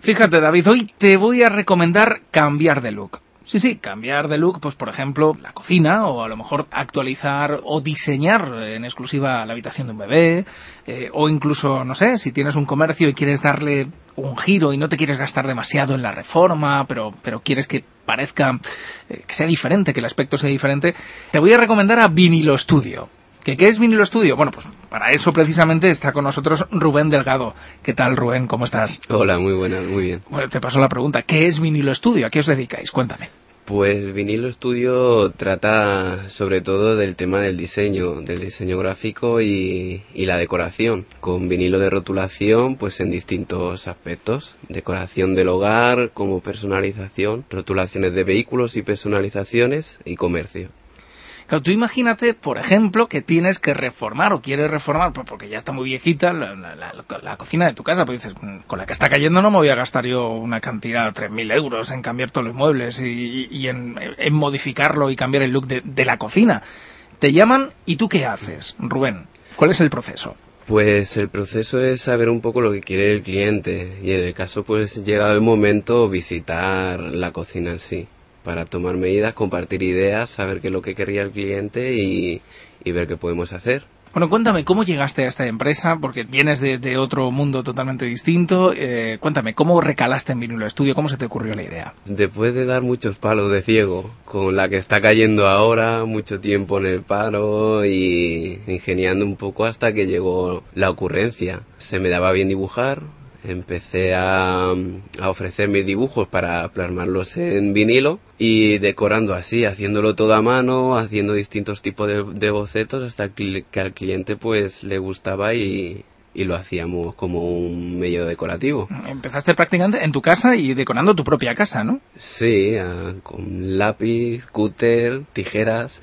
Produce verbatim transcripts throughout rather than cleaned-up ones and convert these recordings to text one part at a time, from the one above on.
Fíjate, David, hoy te voy a recomendar cambiar de look. Sí, sí, cambiar de look, pues por ejemplo, la cocina, o a lo mejor actualizar o diseñar en exclusiva la habitación de un bebé, eh, o incluso, no sé, si tienes un comercio y quieres darle un giro y no te quieres gastar demasiado en la reforma, pero, pero quieres que parezca, eh, que sea diferente, que el aspecto sea diferente, te voy a recomendar a Vinilo Studio. ¿Qué, ¿Qué es Vinilo Studio? Bueno, pues para eso precisamente está con nosotros Rubén Delgado. ¿Qué tal, Rubén? ¿Cómo estás? Hola, muy buena, muy bien. Bueno, te paso la pregunta. ¿Qué es Vinilo Studio? ¿A qué os dedicáis? Cuéntame. Pues Vinilo Studio trata sobre todo del tema del diseño, del diseño gráfico y, y la decoración, con vinilo de rotulación pues en distintos aspectos, decoración del hogar como personalización, rotulaciones de vehículos y personalizaciones y comercio. Claro, tú imagínate, por ejemplo, que tienes que reformar o quieres reformar, pues porque ya está muy viejita la, la, la, la cocina de tu casa, pues dices, con la que está cayendo no me voy a gastar yo una cantidad, tres mil euros en cambiar todos los muebles y, y en, en modificarlo y cambiar el look de, de la cocina. Te llaman y ¿tú qué haces, Rubén? ¿Cuál es el proceso? Pues el proceso es saber un poco lo que quiere el cliente y en el caso pues llega el momento visitar la cocina en sí, para tomar medidas, compartir ideas, saber qué es lo que querría el cliente y, y ver qué podemos hacer. Bueno, cuéntame, ¿cómo llegaste a esta empresa? Porque vienes de, de otro mundo totalmente distinto. Eh, cuéntame, ¿cómo recalaste en Vinilo Studio? ¿Cómo se te ocurrió la idea? Después de dar muchos palos de ciego, con la que está cayendo ahora, mucho tiempo en el paro y ingeniando un poco hasta que llegó la ocurrencia. Se me daba bien dibujar. Empecé a, a ofrecer mis dibujos para plasmarlos en vinilo y decorando así, haciéndolo todo a mano, haciendo distintos tipos de, de bocetos hasta que al cliente pues le gustaba y, y lo hacíamos como un medio decorativo. Empezaste prácticamente en tu casa y decorando tu propia casa, ¿no? Sí, a, con lápiz, cúter, tijeras.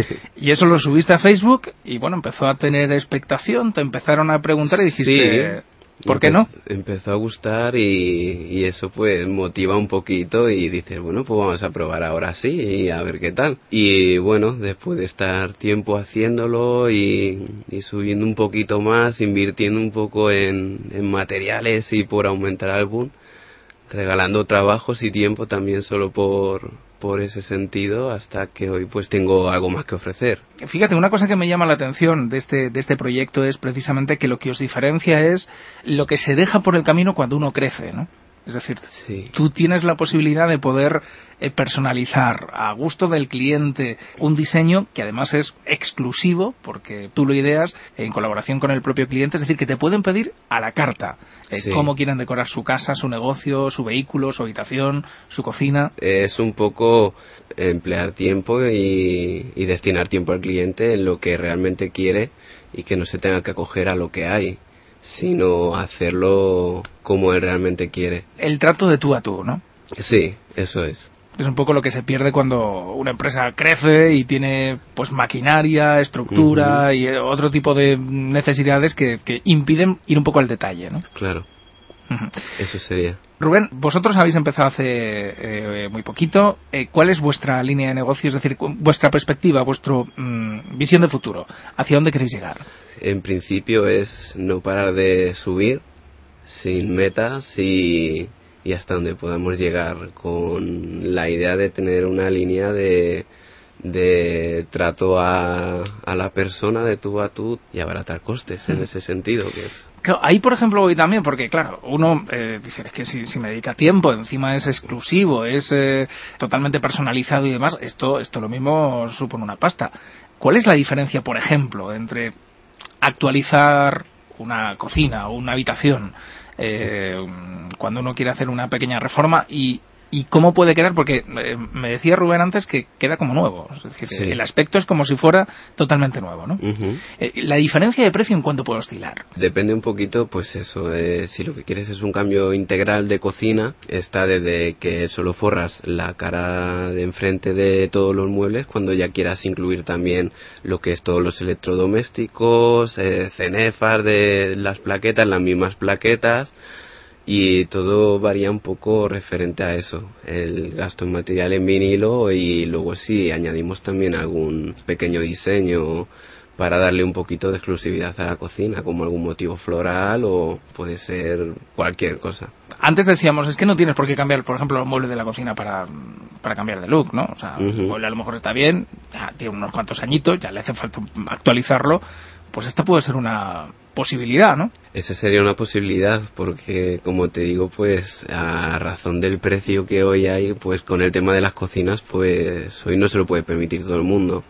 Y eso lo subiste a Facebook y bueno, empezó a tener expectación, te empezaron a preguntar y dijiste... Sí. ¿Por qué no? Empezó a gustar y, y eso pues motiva un poquito y dices, bueno, pues vamos a probar ahora sí y a ver qué tal. Y bueno, después de estar tiempo haciéndolo y, y subiendo un poquito más, invirtiendo un poco en, en materiales y por aumentar el boom, regalando trabajos y tiempo también solo por... por ese sentido hasta que hoy pues tengo algo más que ofrecer. Fíjate, una cosa que me llama la atención de este, de este proyecto es precisamente que lo que os diferencia es lo que se deja por el camino cuando uno crece, ¿no? Es decir, sí. Tú tienes la posibilidad de poder eh, personalizar a gusto del cliente un diseño que además es exclusivo porque tú lo ideas en colaboración con el propio cliente, es decir, que te pueden pedir a la carta eh, sí. cómo quieren decorar su casa, su negocio, su vehículo, su habitación, su cocina. Es un poco emplear tiempo y, y destinar tiempo al cliente en lo que realmente quiere y que no se tenga que acoger a lo que hay, sino hacerlo como él realmente quiere. El trato de tú a tú, ¿no? Sí, eso es. Es un poco lo que se pierde cuando una empresa crece y tiene pues maquinaria, estructura uh-huh. y otro tipo de necesidades que, que impiden ir un poco al detalle, ¿no? Claro. Uh-huh. Eso sería. Rubén, vosotros habéis empezado hace eh, muy poquito. Eh, ¿Cuál es vuestra línea de negocio? Es decir, vuestra perspectiva, vuestra mmm, visión de futuro. ¿Hacia dónde queréis llegar? En principio es no parar de subir sin metas y, y hasta donde podamos llegar, con la idea de tener una línea de, de trato a, a la persona de tú a tú y abaratar costes en ese sentido que es. Claro, ahí por ejemplo voy también porque claro, uno eh, dice, es que si, si me dedica tiempo, encima es exclusivo, es eh, totalmente personalizado y demás, esto, esto lo mismo supone una pasta. ¿Cuál es la diferencia, por ejemplo, entre actualizar una cocina o una habitación eh, cuando uno quiere hacer una pequeña reforma y ¿Y cómo puede quedar? Porque eh, me decía Rubén antes que queda como nuevo. Es decir, sí. El aspecto es como si fuera totalmente nuevo, ¿no? Uh-huh. Eh, ¿La diferencia de precio en cuánto puede oscilar? Depende un poquito, pues eso, eh, si lo que quieres es un cambio integral de cocina, está desde que solo forras la cara de enfrente de todos los muebles, cuando ya quieras incluir también lo que es todos los electrodomésticos, eh, cenefas de las plaquetas, las mismas plaquetas, y todo varía un poco referente a eso, el gasto en material en vinilo y luego si añadimos también algún pequeño diseño para darle un poquito de exclusividad a la cocina, como algún motivo floral o puede ser cualquier cosa. Antes decíamos, es que no tienes por qué cambiar, por ejemplo, los muebles de la cocina para, para cambiar de look, ¿no? O sea, uh-huh. El mueble a lo mejor está bien, ya tiene unos cuantos añitos, ya le hace falta actualizarlo, pues esta puede ser una posibilidad, ¿no? Esa sería una posibilidad porque, como te digo, pues a razón del precio que hoy hay, pues con el tema de las cocinas, pues hoy no se lo puede permitir todo el mundo.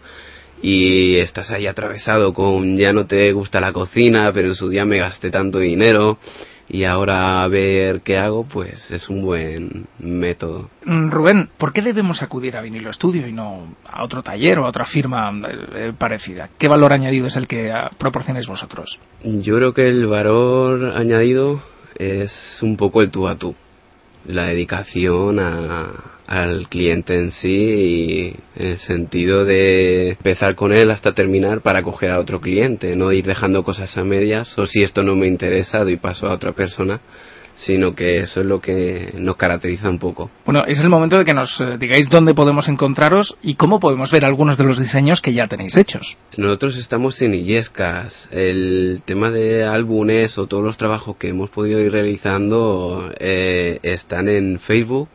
Y estás ahí atravesado con ya no te gusta la cocina, pero en su día me gasté tanto dinero y ahora a ver qué hago, pues es un buen método. Rubén, ¿por qué debemos acudir a Vinilo Estudio y no a otro taller o a otra firma eh, parecida? ¿Qué valor añadido es el que proporcionáis vosotros? Yo creo que el valor añadido es un poco el tú a tú, la dedicación a, al cliente en sí y en el sentido de empezar con él hasta terminar para coger a otro cliente, no ir dejando cosas a medias o si esto no me interesa doy paso a otra persona, sino que eso es lo que nos caracteriza un poco. Bueno, es el momento de que nos digáis dónde podemos encontraros y cómo podemos ver algunos de los diseños que ya tenéis hechos. Nosotros estamos en Illescas. El tema de álbumes o todos los trabajos que hemos podido ir realizando eh, están en Facebook,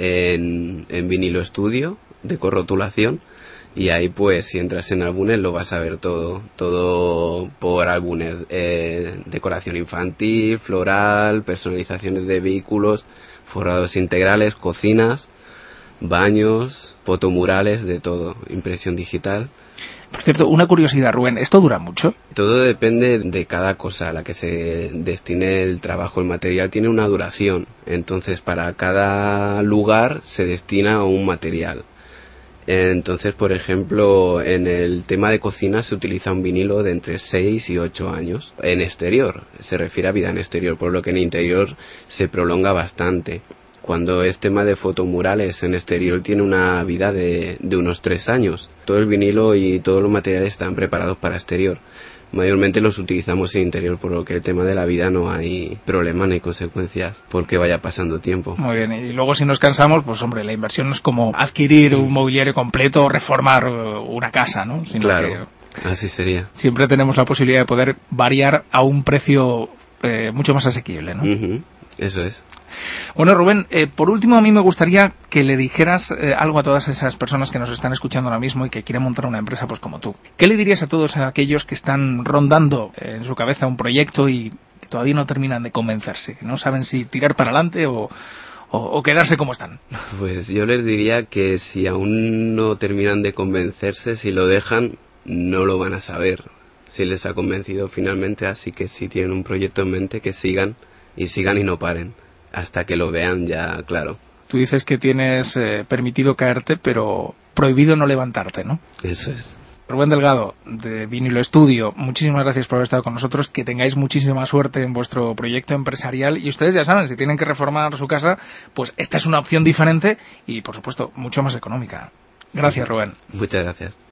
en, en Vinilo Estudio, de corrotulación. Y ahí pues si entras en álbumes lo vas a ver todo, todo por álbumes, eh, decoración infantil, floral, personalizaciones de vehículos, forrados integrales, cocinas, baños, fotomurales, de todo, impresión digital. Por cierto, una curiosidad, Rubén, ¿esto dura mucho? Todo depende de cada cosa a la que se destine el trabajo. El material tiene una duración, entonces para cada lugar se destina un material. Entonces, por ejemplo, en el tema de cocina se utiliza un vinilo de entre seis y ocho años. En exterior, se refiere a vida en exterior, por lo que en interior se prolonga bastante. Cuando es tema de fotomurales en exterior tiene una vida de, de unos tres años. Todo el vinilo y todos los materiales están preparados para exterior. Mayormente los utilizamos en interior, por lo que el tema de la vida no hay problema ni consecuencias porque vaya pasando tiempo. Muy bien, y luego si nos cansamos, pues hombre, la inversión no es como adquirir un mobiliario completo o reformar una casa, ¿no? Sino claro, que así sería. Siempre tenemos la posibilidad de poder variar a un precio eh, mucho más asequible, ¿no? Uh-huh. Eso es. Bueno, Rubén, eh, por último a mí me gustaría que le dijeras eh, algo a todas esas personas que nos están escuchando ahora mismo y que quieren montar una empresa pues como tú. ¿Qué le dirías a todos aquellos que están rondando eh, en su cabeza un proyecto y que todavía no terminan de convencerse, que no saben si tirar para adelante o, o, o quedarse como están? Pues yo les diría que si aún no terminan de convencerse, si lo dejan, no lo van a saber si les ha convencido finalmente, así que si tienen un proyecto en mente, que sigan y sigan y no paren hasta que lo vean ya claro. Tú dices que tienes eh, permitido caerte, pero prohibido no levantarte, ¿no? Eso es. Rubén Delgado, de Vinilo Estudio, muchísimas gracias por haber estado con nosotros, que tengáis muchísima suerte en vuestro proyecto empresarial y ustedes ya saben, si tienen que reformar su casa, pues esta es una opción diferente y, por supuesto, mucho más económica. Gracias, Rubén. Muchas gracias.